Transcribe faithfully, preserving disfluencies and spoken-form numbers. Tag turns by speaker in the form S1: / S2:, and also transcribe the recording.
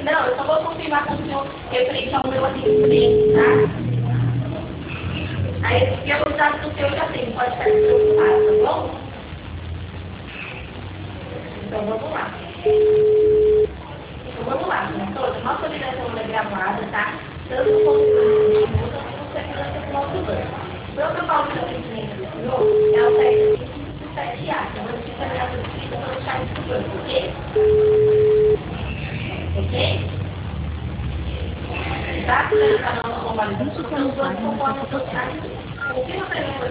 S1: Não, eu só vou confirmar com o senhor referente ao meu atendimento, tá? Aí, e os dados do senhor já tem, pode ficar preocupado, tá bom? Então, vamos lá. Então, vamos lá, minha toda. Nossa ligação é gravada, tá? Tanto no conteúdo quanto no segurança do nosso banco. O protocolo de atendimento do senhor é o sete cinco sete A, que é uma notícia gratuita para os sites do banco, ok? Ok? Tá? Você está no canal do Comando do Banco, conforme o seu site. Confirma para mim,